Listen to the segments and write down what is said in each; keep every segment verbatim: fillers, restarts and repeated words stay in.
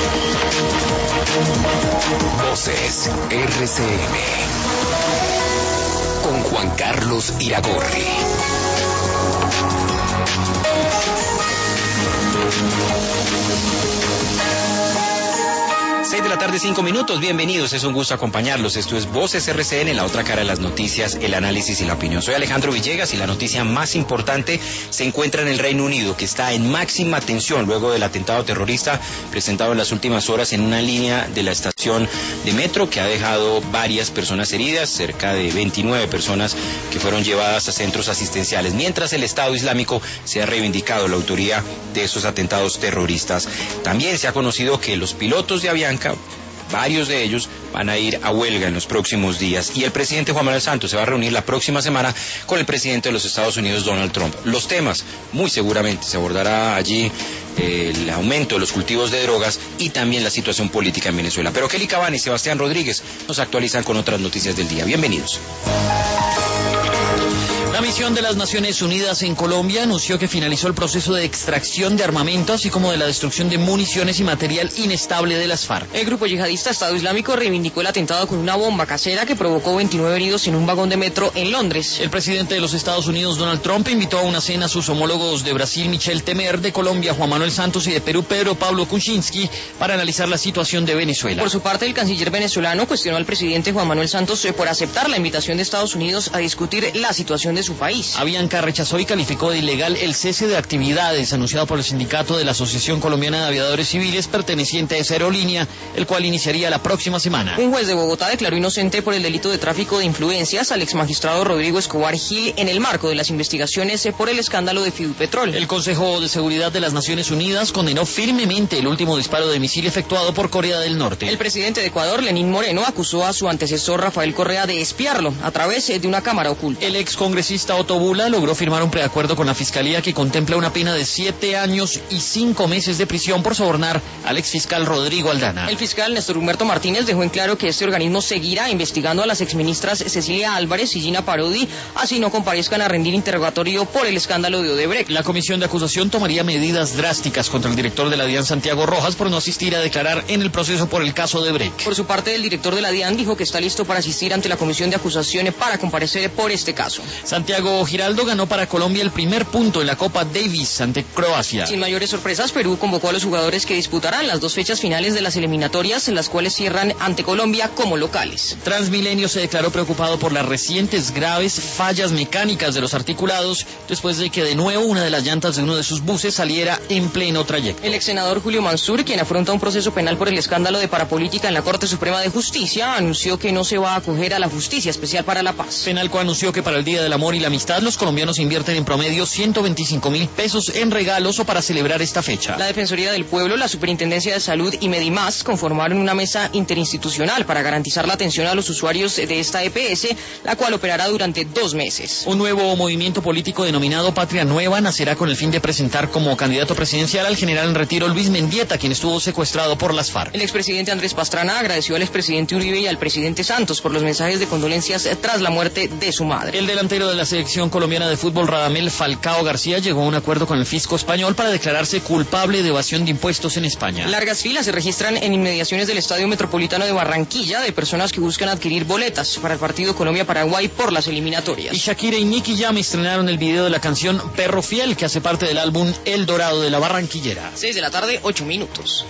Voces R C N con Juan Carlos Iragorri. seis de la tarde, cinco minutos, bienvenidos, es un gusto acompañarlos. Esto es Voces R C N, la otra cara de las noticias, el análisis y la opinión. Soy Alejandro Villegas y la noticia más importante se encuentra en el Reino Unido, que está en máxima tensión luego del atentado terrorista presentado en las últimas horas en una línea de la estación de metro que ha dejado varias personas heridas, cerca de veintinueve personas que fueron llevadas a centros asistenciales, mientras el Estado Islámico se ha reivindicado la autoría de esos atentados terroristas. También se ha conocido que los pilotos de Avianca, varios de ellos, van a ir a huelga en los próximos días y el presidente Juan Manuel Santos se va a reunir la próxima semana con el presidente de los Estados Unidos, Donald Trump. Los temas, muy seguramente, se abordará allí eh, el aumento de los cultivos de drogas y también la situación política en Venezuela. Pero Kelly Cabani y Sebastián Rodríguez nos actualizan con otras noticias del día. Bienvenidos. La misión de las Naciones Unidas en Colombia anunció que finalizó el proceso de extracción de armamento, así como de la destrucción de municiones y material inestable de las FARC. El grupo yihadista Estado Islámico reivindicó el atentado con una bomba casera que provocó veintinueve heridos en un vagón de metro en Londres. El presidente de los Estados Unidos, Donald Trump, invitó a una cena a sus homólogos de Brasil, Michel Temer, de Colombia, Juan Manuel Santos, y de Perú, Pedro Pablo Kuczynski, para analizar la situación de Venezuela. Por su parte, el canciller venezolano cuestionó al presidente Juan Manuel Santos por aceptar la invitación de Estados Unidos a discutir la situación de su país. Avianca rechazó y calificó de ilegal el cese de actividades anunciado por el sindicato de la Asociación Colombiana de Aviadores Civiles perteneciente a esa aerolínea, el cual iniciaría la próxima semana. Un juez de Bogotá declaró inocente por el delito de tráfico de influencias al exmagistrado Rodrigo Escobar Gil en el marco de las investigaciones por el escándalo de Fidupetrol. El Consejo de Seguridad de las Naciones Unidas condenó firmemente el último disparo de misil efectuado por Corea del Norte. El presidente de Ecuador, Lenín Moreno, acusó a su antecesor Rafael Correa de espiarlo a través de una cámara oculta. El excongresista Otto Bula logró firmar un preacuerdo con la Fiscalía que contempla una pena de siete años y cinco meses de prisión por sobornar al exfiscal Rodrigo Aldana. El fiscal Néstor Humberto Martínez dejó en claro que este organismo seguirá investigando a las exministras Cecilia Álvarez y Gina Parodi, así no comparezcan a rendir interrogatorio por el escándalo de Odebrecht. La comisión de acusación tomaría medidas drásticas contra el director de la DIAN, Santiago Rojas, por no asistir a declarar en el proceso por el caso Odebrecht. Por su parte, el director de la DIAN dijo que está listo para asistir ante la comisión de acusación para comparecer por este caso. Santiago Giraldo ganó para Colombia el primer punto en la Copa Davis ante Croacia. Sin mayores sorpresas, Perú convocó a los jugadores que disputarán las dos fechas finales de las eliminatorias, en las cuales cierran ante Colombia como locales. Transmilenio se declaró preocupado por las recientes graves fallas mecánicas de los articulados, después de que de nuevo una de las llantas de uno de sus buses saliera en pleno trayecto. El ex senador Julio Mansur, quien afronta un proceso penal por el escándalo de parapolítica en la Corte Suprema de Justicia, anunció que no se va a acoger a la Justicia Especial para la Paz. Penalco anunció que para el Día del Amor y la Amistad los colombianos invierten en promedio ciento veinticinco mil pesos en regalos o para celebrar esta fecha. La Defensoría del Pueblo, la Superintendencia de Salud y Medimás conformaron una mesa interinstitucional para garantizar la atención a los usuarios de esta E P S, la cual operará durante dos meses. Un nuevo movimiento político denominado Patria Nueva nacerá con el fin de presentar como candidato presidencial al general en retiro Luis Mendieta, quien estuvo secuestrado por las FARC. El expresidente Andrés Pastrana agradeció al expresidente Uribe y al presidente Santos por los mensajes de condolencias tras la muerte de su madre. El delantero de la selección colombiana de fútbol, Radamel Falcao García, llegó a un acuerdo con el fisco español para declararse culpable de evasión de impuestos en España. Largas filas se registran en inmediaciones del Estadio Metropolitano de Barranquilla de personas que buscan adquirir boletas para el partido Colombia-Paraguay por las eliminatorias. Y Shakira y Nicky Jam estrenaron el video de la canción Perro Fiel, que hace parte del álbum El Dorado de la Barranquillera. seis de la tarde, ocho minutos.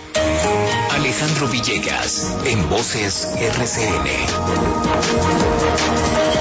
Alejandro Villegas, en Voces R C N.